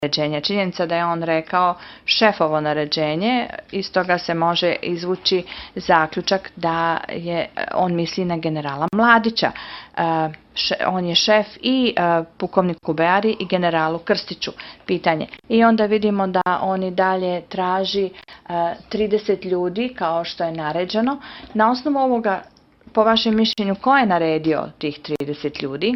naređenja. Činjenica da je on rekao šefovo naređenje, iz toga se može izvući zaključak da on misli na generala Mladića. On je šef i pukovniku Beari i generalu Krstiću. Pitanje. I onda vidimo da on i dalje traži 30 ljudi kao što je naređeno. Na osnovu ovoga, po vašem mišljenju, ko je naredio tih 30 ljudi?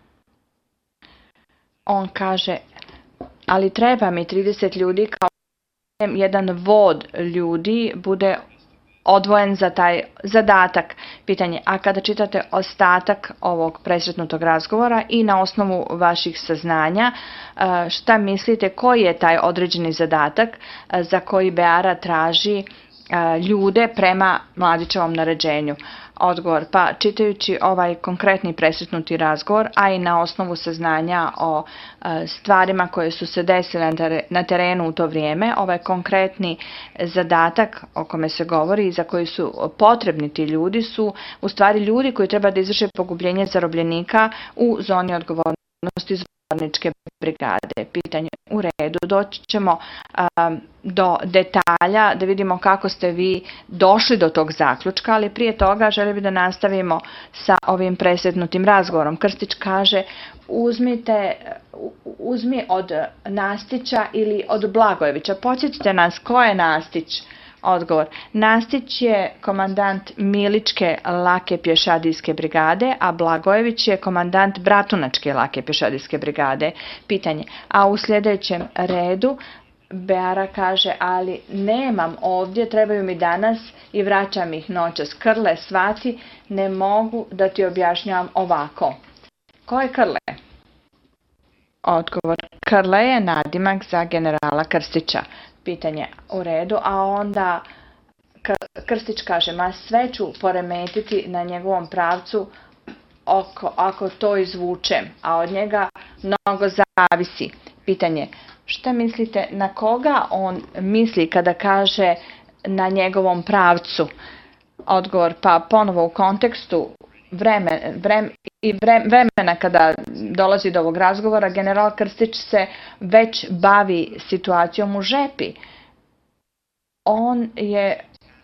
On kaže, ali treba mi 30 ljudi kao jedan vod ljudi bude odvojen za taj zadatak. Pitanje, a kada čitate ostatak ovog presretnutog razgovora i na osnovu vaših saznanja, šta mislite koji je taj određeni zadatak za koji Beara traži ljude prema Mladićevom naređenju? Odgovor, pa čitajući ovaj konkretni presretnuti razgovor, a i na osnovu saznanja o stvarima koje su se desile na terenu u to vrijeme, ovaj konkretni zadatak o kome se govori i za koji su potrebni ti ljudi su u stvari ljudi koji treba da izvrše pogubljenje zarobljenika u zoni odgovornosti zvorničke brigade. Pitanje, u redu, doći ćemo do detalja da vidimo kako ste vi došli do tog zaključka, ali prije toga želim da nastavimo sa ovim presretnutim razgovorom. Krstić kaže, uzmi od Nastića ili od Blagojevića. Podsjetite nas, ko je Nastić? Odgovor, Nastić je komandant Miličke lake pješadijske brigade, a Blagojević je komandant Bratunačke lake pješadijske brigade. Pitanje, a u sljedećem redu Beara kaže, ali nemam ovdje, trebaju mi danas i vraćam ih noćas. Krle, svati, ne mogu da ti objašnjavam ovako. Ko je Krle? Odgovor, Krle je nadimak za generala Krstića. Pitanje, u redu, a onda Krstić kaže, ma sve ću poremetiti na njegovom pravcu ako to izvučem, a od njega mnogo zavisi. Pitanje, šta mislite, na koga on misli kada kaže na njegovom pravcu? Odgovor, pa ponovo u kontekstu vremena kada dolazi do ovog razgovora, general Krstić se već bavi situacijom u Žepi. On je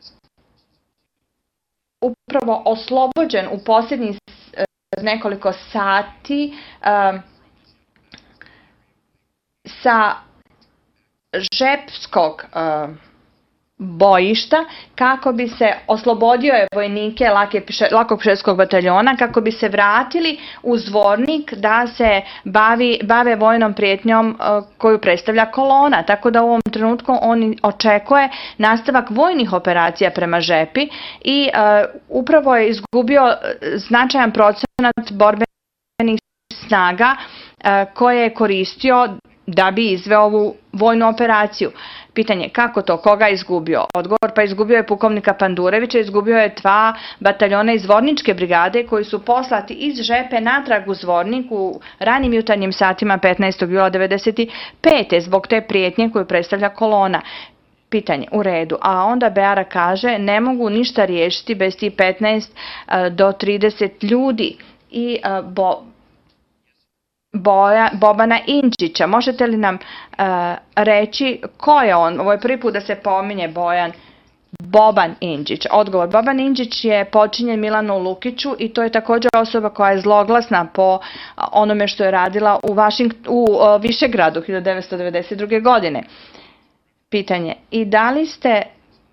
upravo oslobođen u posljednjih nekoliko sati sa žepskog bojišta kako bi se oslobodio vojnike lakog pješadijskog bataljona, kako bi se vratili u Zvornik da se bave vojnom prijetnjom koju predstavlja kolona. Tako da u ovom trenutku on očekuje nastavak vojnih operacija prema Žepi i upravo je izgubio značajan procenat borbenih snaga koje je koristio da bi izveo ovu vojnu operaciju. Pitanje, kako to, koga je izgubio? Odgovor, pa izgubio je pukovnika Pandurevića, izgubio je 2 bataljona iz Zvorničke brigade koji su poslati iz Žepe natrag u Zvornik u ranim jutarnjim satima 15. jula 1995. zbog te prijetnje koju predstavlja kolona. Pitanje, u redu, a onda Beara kaže, ne mogu ništa riješiti bez ti 15 do 30 ljudi i Bobana Inčića. Možete li nam reći ko je on? Ovo je prvi put da se pominje Boban Inčić. Odgovor, Boban Inčić je počinjen Milanu Lukiću i to je također osoba koja je zloglasna po onome što je radila u Višegradu 1992. godine. Pitanje, i da li ste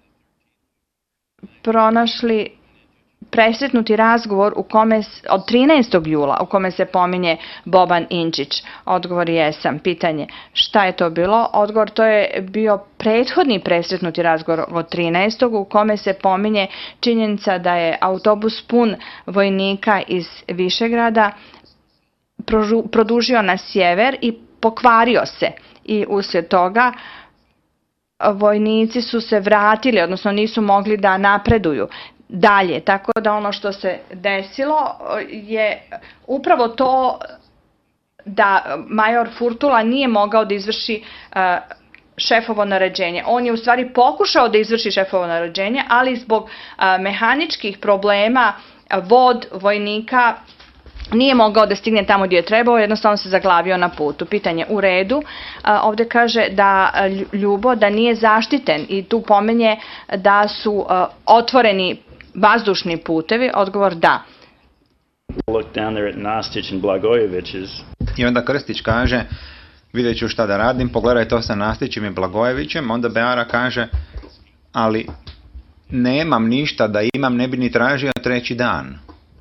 pronašli presretnuti razgovor od 13. jula u kome se pominje Boban Inčić? Odgovor, jesam. Pitanje, šta je to bilo? Odgovor, to je bio prethodni presretnuti razgovor od 13. u kome se pominje činjenica da je autobus pun vojnika iz Višegrada produžio na sjever i pokvario se. I uslijed toga vojnici su se vratili, odnosno nisu mogli da napreduju dalje. Tako da ono što se desilo je upravo to da major Furtula nije mogao da izvrši šefovo naređenje. On je u stvari pokušao da izvrši šefovo naređenje, ali zbog mehaničkih problema vod vojnika nije mogao da stigne tamo gdje je trebao, jednostavno se zaglavio na putu. Pitanje u redu. Ovdje kaže da Ljubo da nije zaštiten i tu pomenje da su otvoreni vazdušni putevi. Odgovor da. Look down there at Nastić and Blagojević's. I onda Krstić kaže, vidjet ću šta da radim, pogledaj to sa Nastićem i Blagojevićem. Onda Beara kaže, ali nemam ništa, da imam ne bi ni tražio treći dan.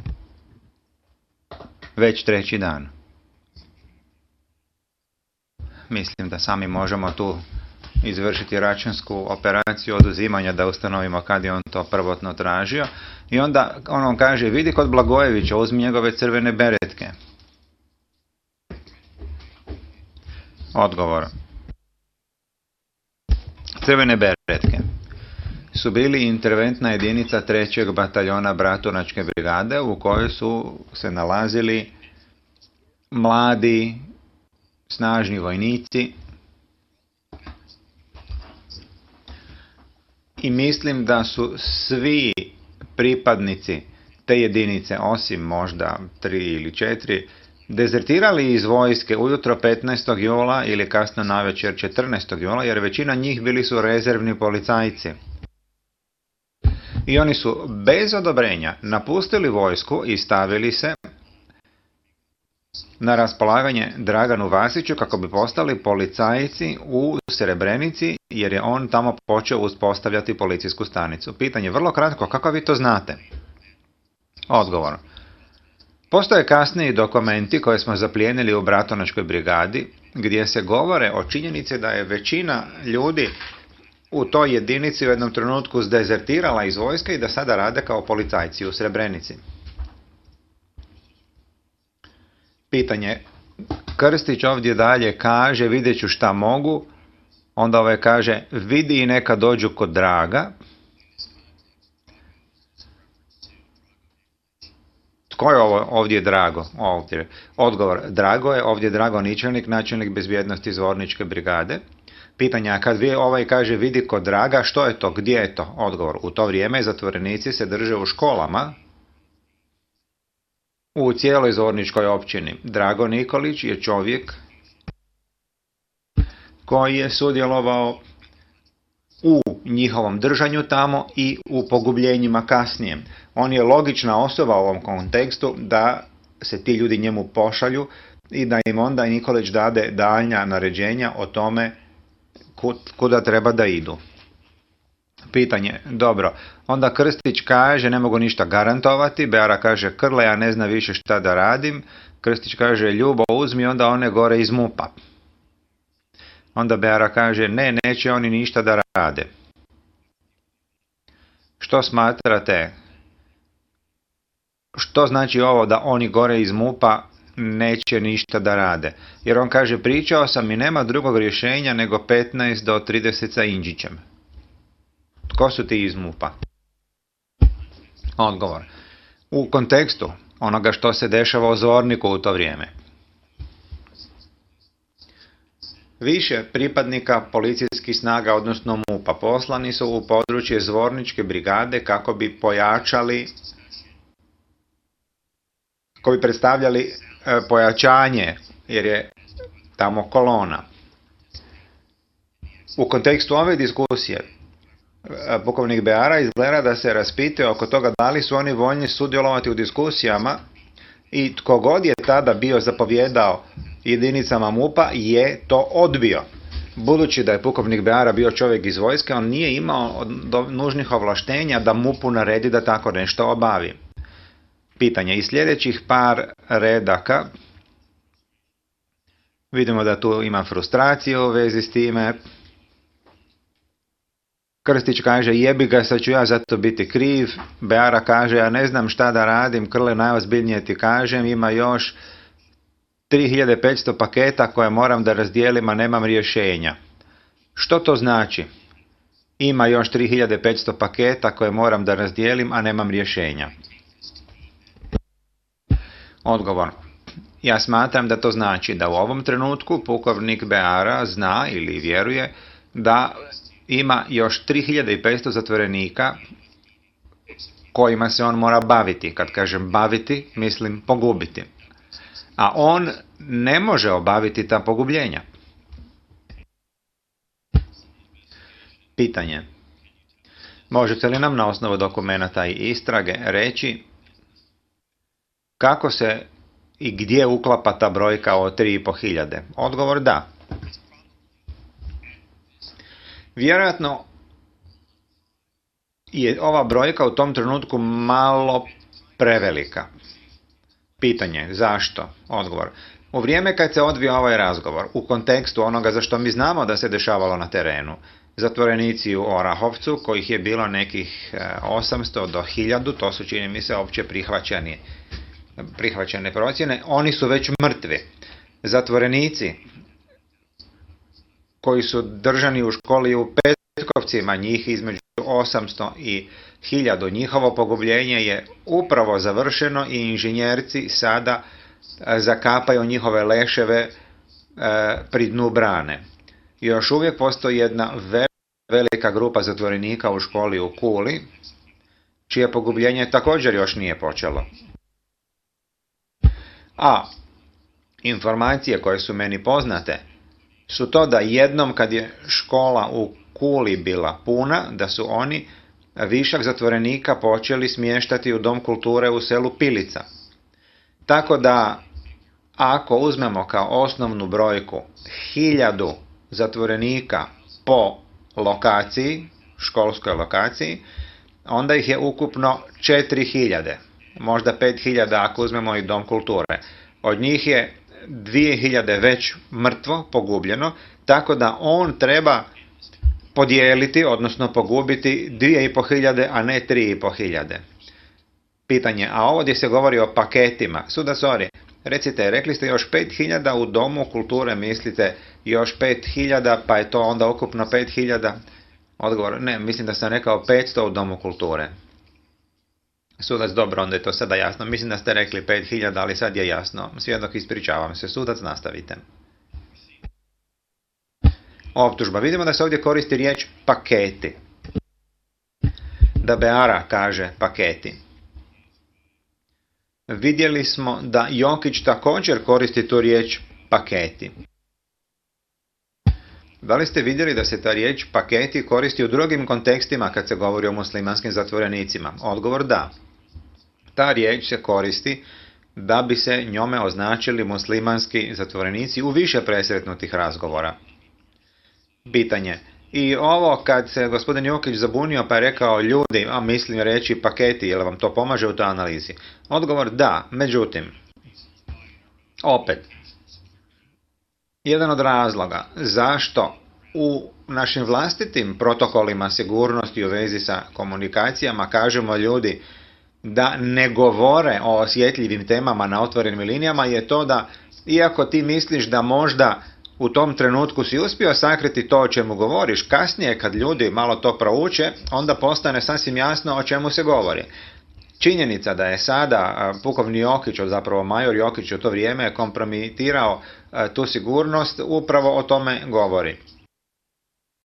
Već treći dan. Mislim da sami možemo tu izvršiti računsku operaciju oduzimanja da ustanovimo kad je on to prvotno tražio. I onda on kaže, vidi kod Blagojevića, uzmi njegove crvene beretke. Odgovor. Crvene beretke su bili interventna jedinica 3. bataljona Bratunačke brigade u kojoj su se nalazili mladi, snažni vojnici. I mislim da su svi pripadnici te jedinice, osim možda 3 ili 4, dezertirali iz vojske ujutro 15. jula ili kasno navečer 14. jula, jer većina njih bili su rezervni policajci. I oni su bez odobrenja napustili vojsku i stavili se na raspolaganje Draganu Vasiću kako bi postali policajci u Srebrenici, jer je on tamo počeo uspostavljati policijsku stanicu. Pitanje vrlo kratko, kako vi to znate? Odgovor. Postoje kasniji dokumenti koje smo zaplijenili u Bratunačkoj brigadi, gdje se govore o činjenici da je većina ljudi u toj jedinici u jednom trenutku zdezertirala iz vojske i da sada rade kao policajci u Srebrenici. Pitanje. Krstić ovdje dalje kaže, vidjet ću šta mogu, onda ovaj kaže, vidi i neka dođu kod Draga. Tko je ovdje Drago? Ovdje. Odgovor, Drago je ovdje Drago Ničelnik, načelnik bezbjednosti Zvorničke brigade. Pitanje, a kad ovaj kaže vidi kod Draga, što je to, gdje je to? Odgovor, u to vrijeme zatvorenici se drže u školama u cijeloj Zvorničkoj općini. Drago Nikolić je čovjek koji je sudjelovao u njihovom držanju tamo i u pogubljenjima kasnije. On je logična osoba u ovom kontekstu da se ti ljudi njemu pošalju i da im onda Nikolić dade daljnja naređenja o tome kuda treba da idu. Pitanje, dobro, onda Krstić kaže ne mogu ništa garantovati, Beara kaže Krle, ja ne znam više šta da radim, Krstić kaže Ljubo uzmi onda one gore iz MUP-a. Onda Beara kaže ne, neće oni ništa da rade. Što smatrate? Što znači ovo da oni gore iz MUP-a neće ništa da rade? Jer on kaže pričao sam i nema drugog rješenja nego 15 do 30 sa Indžićem. Tko su ti iz MUP-a? Odgovor. U kontekstu onoga što se dešava u Zvorniku u to vrijeme. Više pripadnika policijskih snaga, odnosno MUP-a, poslani su u područje Zvorničke brigade kako bi pojačali, kako bi predstavljali pojačanje, jer je tamo kolona. U kontekstu ove diskusije, pukovnik Beara izgleda da se raspituje oko toga da li su oni voljni sudjelovati u diskusijama i tko god je tada bio zapovjedao jedinicama MUP-a je to odbio. Budući da je pukovnik Beara bio čovjek iz vojske, on nije imao nužnih ovlaštenja da MUP-u naredi da tako nešto obavi. Pitanje. Iz sljedećih par redaka vidimo da tu ima frustracije u vezi s time. Krstić kaže jebi ga, sad ću ja za to biti kriv. Beara kaže ja ne znam šta da radim, Krle najozbiljnije ti kažem, ima još 3500 paketa koje moram da razdijelim, a nemam rješenja. Što to znači? Ima još 3500 paketa koje moram da razdijelim, a nemam rješenja. Odgovor. Ja smatram da to znači da u ovom trenutku pukovnik Beara zna ili vjeruje da ima još 3500 zatvorenika kojima se on mora baviti. Kad kažem baviti, mislim pogubiti. a on ne može obaviti ta pogubljenja. Pitanje. Možete li nam na osnovu dokumenata i istrage reći kako se i gdje uklapa ta brojka od 3.500? Odgovor da. Vjerojatno je ova brojka u tom trenutku malo prevelika. Pitanje, zašto? Odgovor. U vrijeme kad se odvija ovaj razgovor, u kontekstu onoga za što mi znamo da se dešavalo na terenu, zatvorenici u Orahovcu, kojih je bilo nekih 800 do 1000, to su čini mi se opće prihvaćene procjene, oni su već mrtvi. Zatvorenici koji su držani u školi u Petkovcima, njih između 800 i 1000, njihovo pogubljenje je upravo završeno i inženjerci sada zakapaju njihove leševe pri dnu brane. Još uvijek postoji jedna velika grupa zatvorenika u školi u Kuli, čije pogubljenje također još nije počelo. A informacije koje su meni poznate su to da jednom kad je škola u Kuli bila puna, da su oni višak zatvorenika počeli smještati u Dom kulture u selu Pilica. Tako da, ako uzmemo kao osnovnu brojku 1000 zatvorenika po lokaciji, školskoj lokaciji, onda ih je ukupno 4000, možda 5000 ako uzmemo i Dom kulture. Od njih je 2000 već mrtvo, pogubljeno, tako da on treba podijeliti, odnosno pogubiti 2500, a ne 3500. Pitanje, a ovo gdje se govori o paketima, sudac Ori, recite, rekli ste još 5000 u Domu kulture, mislite još 5000, pa je to onda ukupno 5000? Odgovor, ne, mislim da sam rekao 500 u Domu kulture. Sudac, dobro, onda je to sada jasno. Mislim da ste rekli 5000, ali sad je jasno. Svjedok, ispričavam se. Sudac, nastavite. Optužba. Vidimo da se ovdje koristi riječ paketi. Da Beara kaže paketi. Vidjeli smo da Jokić također koristi tu riječ paketi. Da li ste vidjeli da se ta riječ paketi koristi u drugim kontekstima kad se govori o muslimanskim zatvorenicima? Odgovor da. Ta riječ se koristi da bi se njome označili muslimanski zatvorenici u više presretnutih razgovora. Pitanje. I ovo kad se gospodin Jokić zabunio pa je rekao ljudi, a mislim reći paketi, jel vam to pomaže u toj analizi? Odgovor da, međutim, opet, jedan od razloga zašto u našim vlastitim protokolima sigurnosti u vezi sa komunikacijama kažemo ljudi da ne govore o osjetljivim temama na otvorenim linijama je to da, iako ti misliš da možda u tom trenutku si uspio sakriti to o čemu govoriš, kasnije kad ljudi malo to prouče, onda postane sasvim jasno o čemu se govori. Činjenica da je sada pukovni Jokić, zapravo major Jokić u to vrijeme kompromitirao tu sigurnost, upravo o tome govori.